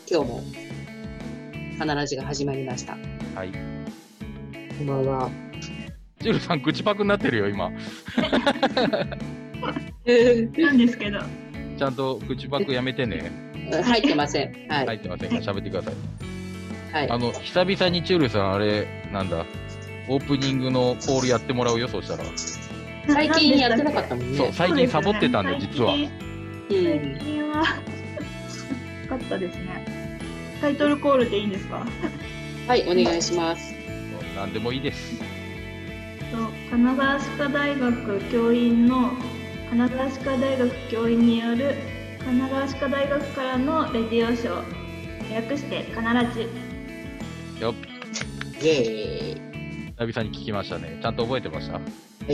今日もカナラジが始まりました。 はい。 こんばんは。 ジュルさん口パクになってるよ今。 なんですけど。 ちゃんと口パクやめてね。 入ってません。はい。 入ってませんから喋ってください。 はい。 久々にチュールさんあれなんだオープニングのコールやってもらうよ。そうしたら。 最近やってなかったもんね。 そう最近サボってたんで実は。 最近はよかったですね。タイトルコールでいいんですか？ はい、お願いします。 何でもいいです。 金沢歯科大学教員の金沢歯科大学教員による金沢歯科大学からのレディオショー、略してカナラジ。 よっ。 イエーイ。 久々に聞きましたね。ちゃんと覚えてました？はい。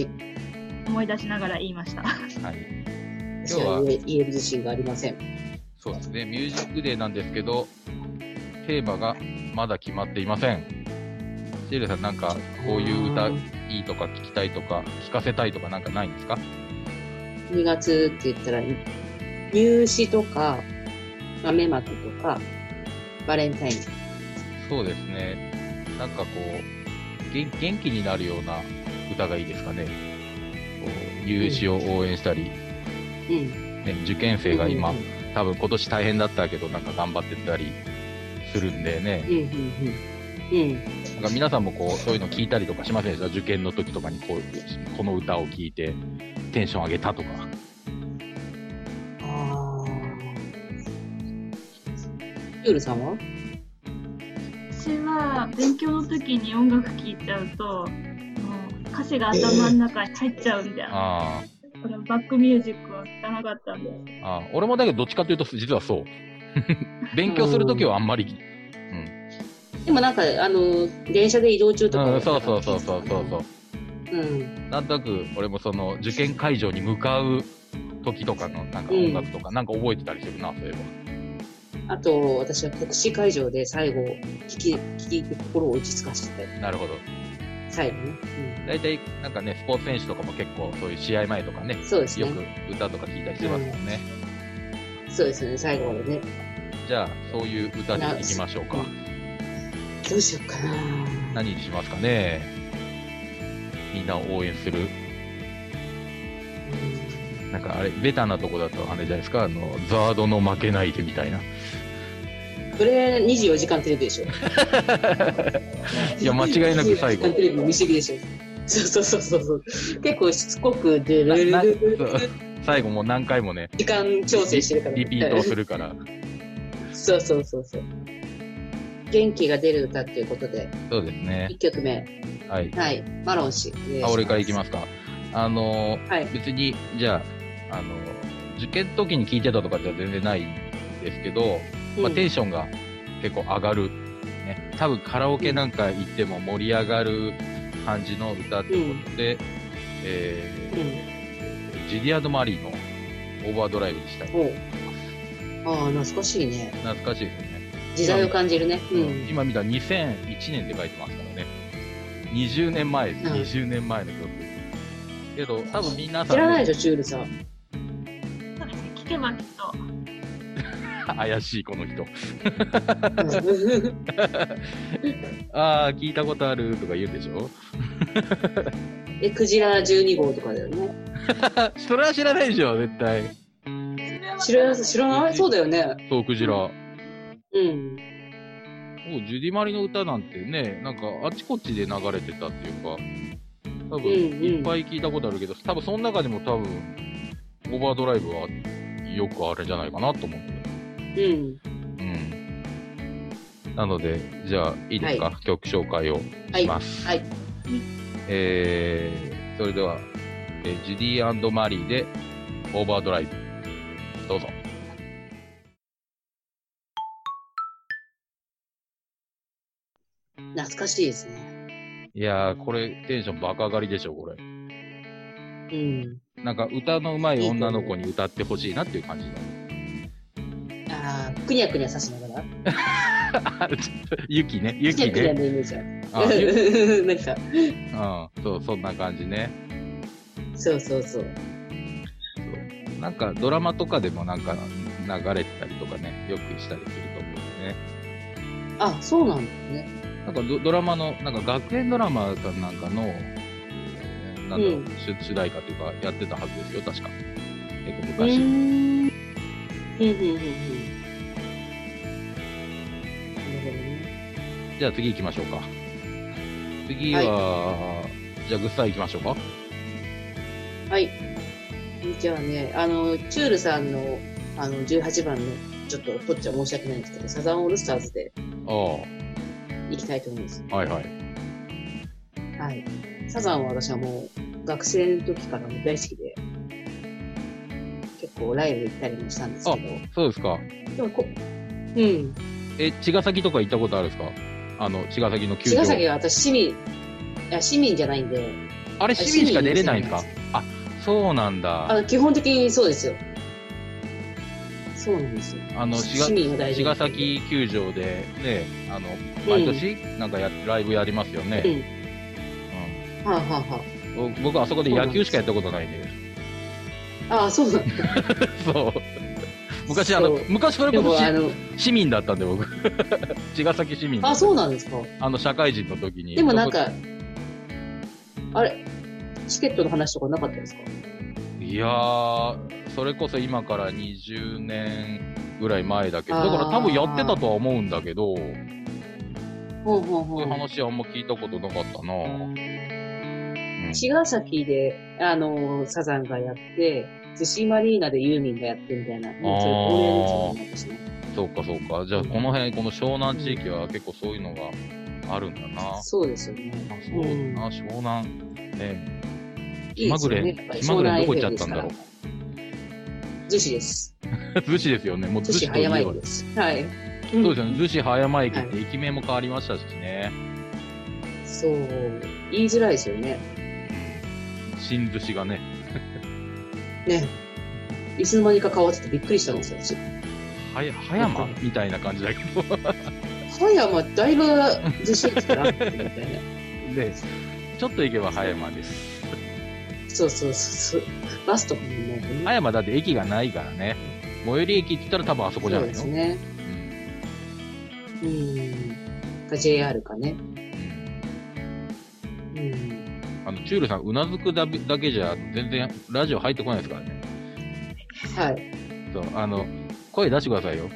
思い出しながら言いました。はい。 今日は言える自信がありません。 そうですね。ミュージックデーなんですけど、テーマがまだ決まっていません。シエルさんなんかこういう歌いいとか聞きたいとか聞かせたいとかなんかないんですか ？2月って言ったら入試とか豆まきとかバレンタイン。 そうですね。なんかこう元気になるような歌がいいですかね。こう入試を応援したり、ね、受験生が今、多分今年大変だったけどなんか頑張ってたりするんでね。なんか皆さんもこうそういうの聞いたりとかしませんでした？受験の時とかにこの歌を聞いてテンション上げたとか。 ユールさんは？ 私は勉強の時に音楽聴いちゃうと、歌詞が頭の中に入っちゃうんで、このバックミュージックは聴かなかったんです。 俺もだけどどっちかというと実はそう。勉強する時はあんまり。 でもなんか電車で移動中とか、 そう。なんとなく俺もその受験会場に向かう時とかのなんか音楽とかなんか覚えてたりするな、そういえば。 あと私は国試会場で最後聞いて心を落ち着かせてた。 なるほど。 最後ね。 大体なんかねスポーツ選手とかも結構そういう試合前とかね、 そうですね。 よく歌とか聞いたりしてますもんね。 そうですね、最後までね。 じゃあそういう歌でいきましょうか。 どうしようかな。 何にしますかね。みんなを応援する。なんかあれベタなとこだとあれじゃないですか、ザードの負けないでみたいな。 それ24時間テレビでしょ。 いや間違いなく最後。 24時間テレビ見過ぎでしょ。そう。結構しつこくで最後もう何回もね。 時間調整してるから。 リピートするから。 そう。元気が出る歌っていうことで。 そうですね。 1曲目。はい。マロン氏。 俺からいきますか。別に、じゃあ、受験の時に聞いてたとかじゃ全然ないんですけど、テンションが結構上がる。ね。多分カラオケなんか行っても盛り上がる感じの歌ってことで、ジュディア・マリーのオーバードライブにしたい。 懐かしいね。 懐かしいですね。 時代を感じるね。 今見たら2001年って書いてますからね。20年前です。20年前の曲。けど、多分皆さん、 知らないでしょ、チュールさん。 そうですね、聞けばきっと。 怪しい、この人。聞いたことあるとか言うでしょ。 クジラ12号とかだよね。 それは知らないでしょ、絶対。 知らない？そうだよね。 そう、クジラ。ジュディマリの歌なんてね、なんかあちこちで流れてたっていうか、多分いっぱい聞いたことあるけど、多分その中でも多分オーバードライブはよくあれじゃないかなと思って。なのでじゃあいいですか、曲紹介をします。それでは、ジュディ&マリーでオーバードライブどうぞ。 懐かしいですね。 いやー、これテンション爆上がりでしょ、これ。なんか歌の上手い女の子に歌ってほしいなっていう感じだ。くにゃくにゃさしながら。 雪ね。 くにゃくにゃのイメージある。 なんか。そう、そんな感じね。 そう。 なんかドラマとかでもなんか流れてたりとかね、よくしたりすると思う。 ね。 あ、そうなんですね。 なんかドラマの、なんか学園ドラマかなんかの、なんだろう、主題歌というかやってたはずですよ、確か。結構昔。 なるほどね。 じゃあ次行きましょうか。次は、じゃあグッサイ行きましょうか。 はい。じゃあね、チュールさんの、18番の、ちょっと、とっちゃ申し訳ないんですけど、サザンオールスターズで、行きたいと思います。 はいはい。 はい。サザンは私はもう、学生の時からも大好きで、結構ライブ行ったりもしたんですけど。 そうですか。 でもうん。 茅ヶ崎とか行ったことあるんですか？茅ヶ崎の球場。 茅ヶ崎は私市民じゃないんで。 あれ市民しか出れないんですか？あ、そうなんだ。 基本的にそうですよ。そうなんですよ。市民は大丈夫。 茅ヶ崎球場で、ね、毎年、なんかライブやりますよね。 はあ、はあはあ、 僕、あそこで野球しかやったことないんで。 ああ、そうなんだ。 そう。昔それこそ市民だったんで、僕。茅ヶ崎市民。 あ、そうなんですか。 社会人の時に。 でもなんか、あれ、チケットの話とかなかったですか？ いやー、それこそ今から20年ぐらい前だけど、だから多分やってたとは思うんだけど、そういう話あんま聞いたことなかったな。 茅ヶ崎で、サザンがやって、逗子マリーナでユーミンがやってみたいな、もうそれ恒例ですよね。 そうかそうか。じゃあこの辺、この湘南地域は結構そういうのがあるんだな。 そうですよね。 そうだな、湘南。ね、 気まぐれどこ行っちゃったんだろう。 逗子です。 逗子ですよね。もう逗子葉山駅です。はい。 そうですよね。逗子葉山駅って駅名も変わりましたしね。 そう。言いづらいですよね。 新逗子がね。 ね。いつの間にか変わっててびっくりしたんですよ、私。 葉山みたいな感じだけど。 葉山、だいぶ逗子駅からあってみたいな。 で、ちょっと行けば葉山です。 そう。バスとかもね。 葉山だって駅がないからね。最寄り駅って言ったら多分あそこじゃないの？ そうですね。JR かね。 チュールさん、うなずくだけじゃ全然ラジオ入ってこないですからね。 はい。 そう、声出してくださいよ。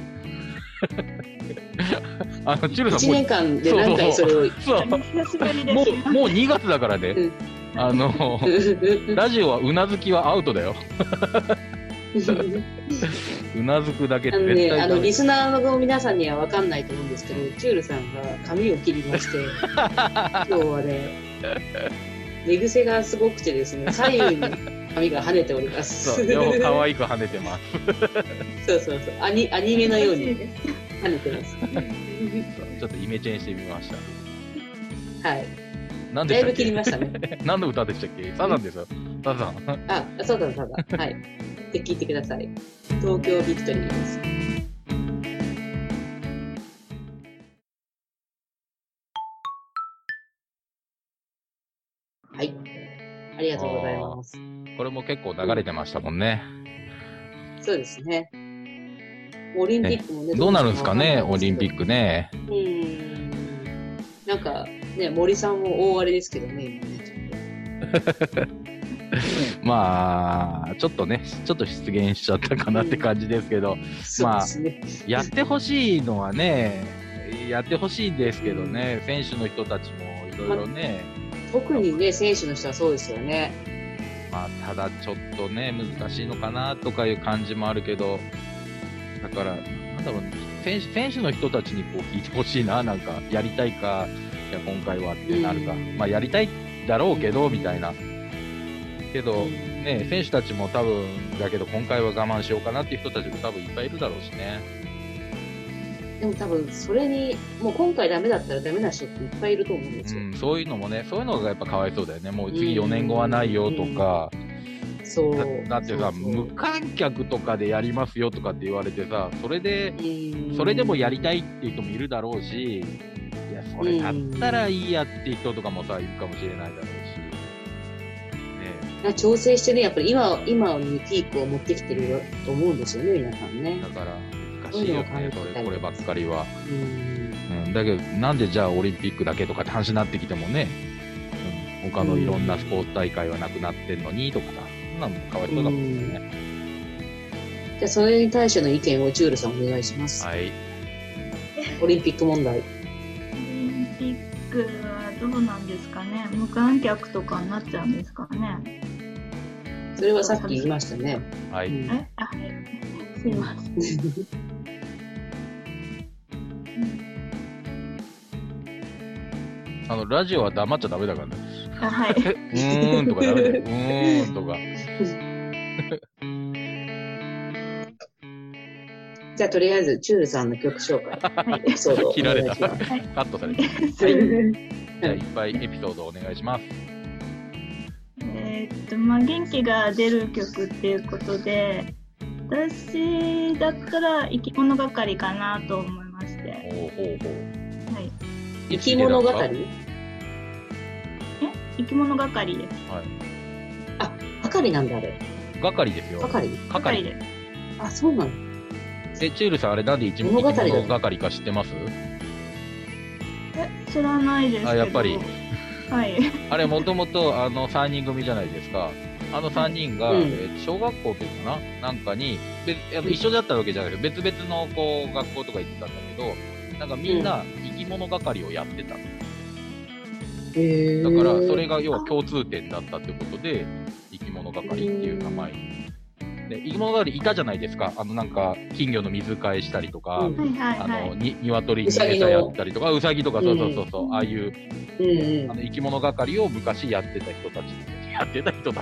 チュールさん、 1年間で何回それを。 そう。もう2月だからね。ラジオはうなずきはアウトだよ。うなずくだけって絶対リスナーの皆さんには分かんないと思うんですけど、チュールさんが髪を切りまして、今日はね、寝癖がすごくてですね、左右に髪が跳ねております。 そう、両方可愛く跳ねてます。 そう。アニメのように跳ねてます。 ちょっとイメチェンしてみました。 はい。 何でしたっけ？ だいぶ切りましたね。 何の歌でしたっけ？サザンですよ。サザン。 サザン。はい。で、聞いてください。東京ビクトリーです。はい。ありがとうございます。 これも結構流れてましたもんね。 そうですね。オリンピックもね。 どうなるんですかね、オリンピックね。 なんか、ね、森さんも大荒れですけどね、今ね、ちょっと。 まあ、ちょっと出現しちゃったかなって感じですけど、まあ、やってほしいのはね、やってほしいんですけどね、選手の人たちもいろいろね。 特にね、選手の人はそうですよね。 まあ、ただちょっとね、難しいのかなとかいう感じもあるけど、だから、なんだろうね、選手の人たちにこう聞いてほしいな、なんか、やりたいか、いや、今回はってなるか。まあ、やりたいだろうけど、みたいな。けど、ね、選手たちも多分、だけど今回は我慢しようかなっていう人たちも多分いっぱいいるだろうしね。 でも多分、それに、もう今回ダメだったらダメな人っていっぱいいると思うんですよ。 そういうのもね、そういうのがやっぱかわいそうだよね。もう次4年後はないよとか。 そう。 だってさ、無観客とかでやりますよとかって言われてさ、それでもやりたいっていう人もいるだろうし、いや、それだったらいいやっていう人とかもさ、いるかもしれないだろうし。 ね、調整してね、やっぱり今にピークを持ってきてると思うんですよね、皆さんね。 だから難しいよね、こればっかりは。だけど、なんでじゃあオリンピックだけとかって話になってきてもね、他のいろんなスポーツ大会はなくなってんのにとかさ、そんなのもかわいそうだもんね。 じゃあ、それに対しての意見をチュールさんお願いします。 はい。 オリンピック問題。 オリンピックはどうなんですかね。無観客とかになっちゃうんですかね。 それはさっき言いましたね。 はい。 はい。すいません。 ラジオは黙っちゃダメだからね。 はい。 とかダメだよ。とか。 じゃあ、とりあえず、チュールさんの曲紹介。 はい。 エピソードを切られた。 お願いします。 カットされた。じゃあ、いっぱいエピソードお願いします。 元気が出る曲っていうことで、私だったら生き物係かなと思いまして。はい。 生き物係？ 生き物係です。 はい。 あ、係なんだあれ。 係ですよ。 係です。 あ、そうなの。 チュールさんあれなんで生き物係か知ってます？ 知らないですけど。 あ、やっぱり。 はい。 あれもともと3人組じゃないですか。3人が、小学校というかななんかに一緒だったわけじゃないけど、別々のこう学校とか行ってたんだけど、なんかみんな生き物係をやってた。だからそれが要は共通点だったってことで生き物係っていう名前で、生き物係いたじゃないですか。なんか金魚の水替えしたりとか、鶏に餌やったりとか、ウサギとか、そう、ああいう生き物係を昔やってた人たちって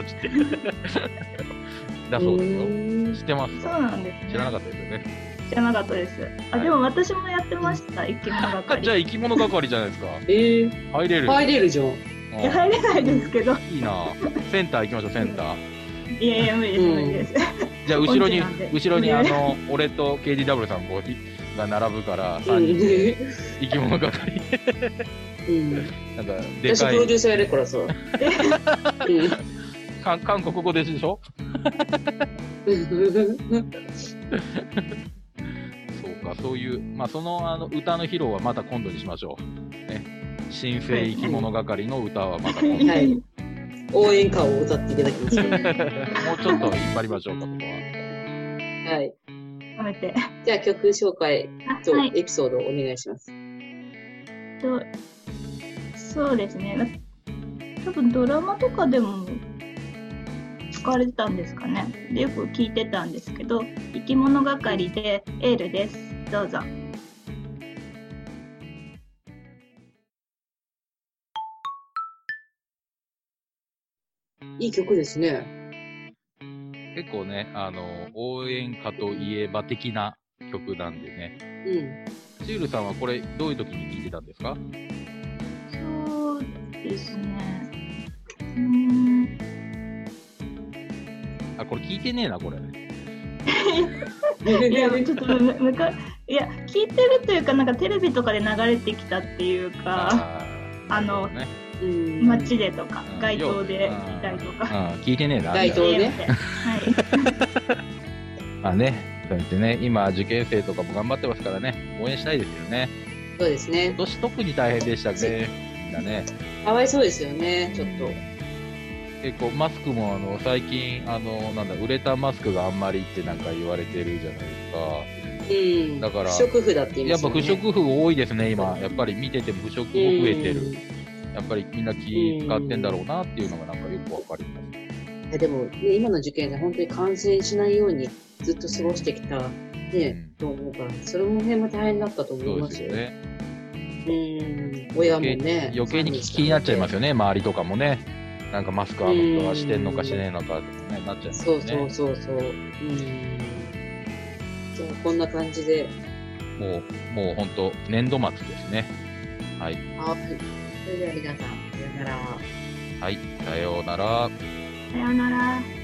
だそうですよ。知ってますか？ そうなんですね。 知らなかったですよね。 知らなかったです。でも私もやってました、生き物係。 じゃあ生き物係じゃないですか。入れるじゃん。 いや、入れないですけど。 いいな。センター行きましょう、センター。 いや、無理です。 じゃあ後ろに俺と KDW さんが並ぶから3人で生き物係。なんかでかい。 私プロデューサーやるからさ。 韓国語でしょ？そうか、そういうその歌の披露はまた今度にしましょう。ね、新生生き物係の歌はまた今度。 はい。応援歌を歌っていただきます。もうちょっと引っ張りましょうか、ここは。 はい。 止めて。 じゃあ曲紹介とエピソードをお願いします。 そうですね。多分ドラマとかでも使われてたんですかね。でよく聞いてたんですけど、生き物係でエールです。どうぞ。 いい曲ですね。 結構ね、応援歌といえば的な曲なんでね。シールさんはこれどういう時に聴いてたんですか？ そうですね。 これ聞いてねえな、これ。 いや、ちょっといや、聞いてるというか、なんかテレビとかで流れてきたっていうか、街でとか、街頭で見たりとか。 聞いてねえな。 街頭ね。 はい。ね、そうやってね、今、受験生とかも頑張ってますからね、応援したいですよね。 そうですね。 今年特に大変でしたね、みんなね。 かわいそうですよね、ちょっと。 結構マスクも最近ウレタンマスクがあんまりってなんか言われてるじゃないですか。だから不織布だって言いますよね。 やっぱ不織布多いですね今。やっぱり見てても不織布も増えてる。やっぱりみんな気使ってんだろうなっていうのがなんかよくわかります。 でも、ね、今の受験で本当に感染しないようにずっと過ごしてきたと思うから、それも辺も大変だったと思いますよ。そうですよね。親もね。 余計に気になっちゃいますよね、周りとかもね。なんかマスク人はしてんのかしてねえのかってね、なっちゃいますね。 そう。じゃあこんな感じで。 もう本当年度末ですね。はい。 それでは皆さん、さようなら。 はい、さようなら。 さようなら。